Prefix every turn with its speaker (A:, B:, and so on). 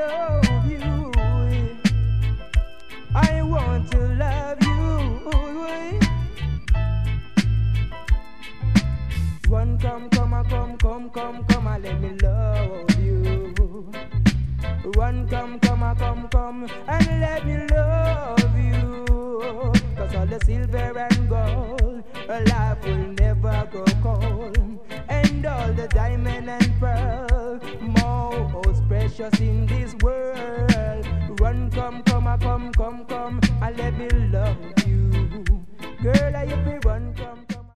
A: love you. I want to love you. Run, come, and let me love you. Run, come, and let me love you. 'Cause all the silver and gold, life will never grow cold. And all the diamond and pearl, most precious in this world. Run, come, and let me love you. Girl, are you